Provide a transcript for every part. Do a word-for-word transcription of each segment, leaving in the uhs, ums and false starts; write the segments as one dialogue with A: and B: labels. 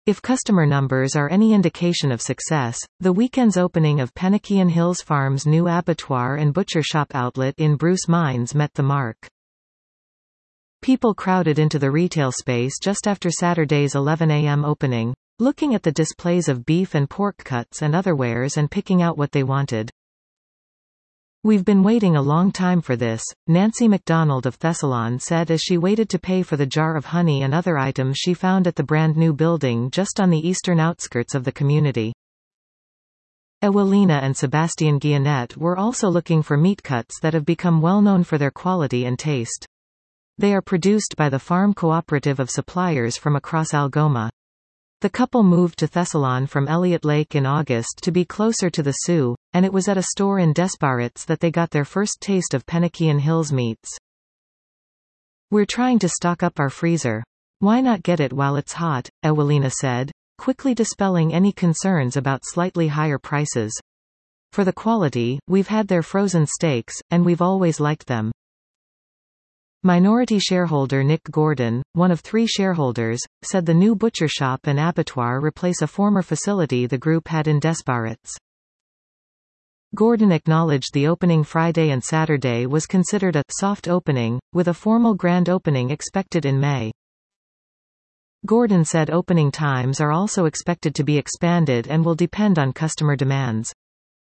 A: If customer numbers are any indication of success, the weekend's opening of Penakian Hills Farm's new abattoir and butcher shop outlet in Bruce Mines met the mark. People crowded into the retail space just after Saturday's eleven a m opening, looking at the displays of beef and pork cuts and other wares and picking out what they wanted. "We've been waiting a long time for this," Nancy McDonald of Thessalon said as she waited to pay for the jar of honey and other items she found at the brand new building just on the eastern outskirts of the community. Ewelina and Sebastian Guionet were also looking for meat cuts that have become well known for their quality and taste. They are produced by the Farm Cooperative of suppliers from across Algoma. The couple moved to Thessalon from Elliott Lake in August to be closer to the Sioux, and it was at a store in Desbarats that they got their first taste of Penakian Hills meats. "We're trying to stock up our freezer. Why not get it while it's hot?" Ewelina said, quickly dispelling any concerns about slightly higher prices. "For the quality, we've had their frozen steaks, and we've always liked them." Minority shareholder Nick Gordon, one of three shareholders, said the new butcher shop and abattoir replace a former facility the group had in Desbarats. Gordon acknowledged the opening Friday and Saturday was considered a soft opening, with a formal grand opening expected in May. Gordon said opening times are also expected to be expanded and will depend on customer demands.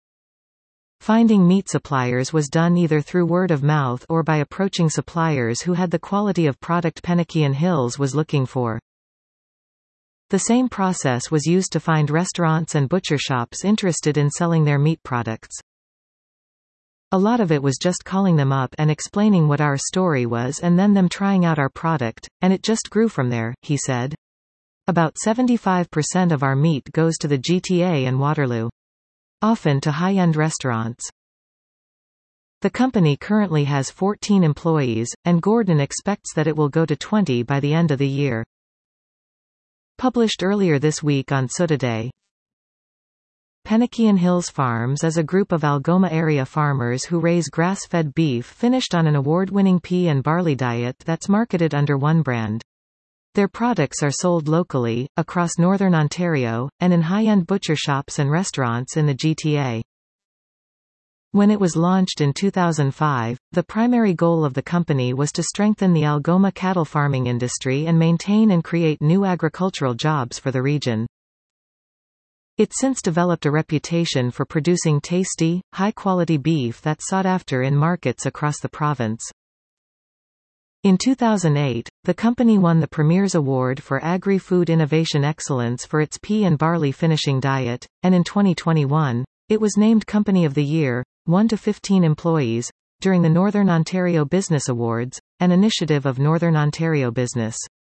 A: Finding meat suppliers was done either through word of mouth or by approaching suppliers who had the quality of product Penakian Hills was looking for. The same process was used to find restaurants and butcher shops interested in selling their meat products. "A lot of it was just calling them up and explaining what our story was and then them trying out our product, and it just grew from there," he said. "About seventy-five percent of our meat goes to the G T A and Waterloo. Often to high-end restaurants." The company currently has fourteen employees, and Gordon expects that it will go to twenty by the end of the year. Published earlier this week on Suddaday. Penakian Hills Farms is a group of Algoma area farmers who raise grass-fed beef finished on an award-winning pea and barley diet that's marketed under one brand. Their products are sold locally, across northern Ontario, and in high-end butcher shops and restaurants in the G T A. When it was launched in two thousand five, the primary goal of the company was to strengthen the Algoma cattle farming industry and maintain and create new agricultural jobs for the region. It's since developed a reputation for producing tasty, high-quality beef that's sought after in markets across the province. In two thousand eight, the company won the Premier's Award for Agri-Food Innovation Excellence for its pea and barley finishing diet, and in twenty twenty-one, it was named Company of the Year, one to fifteen employees, during the Northern Ontario Business Awards, an initiative of Northern Ontario Business.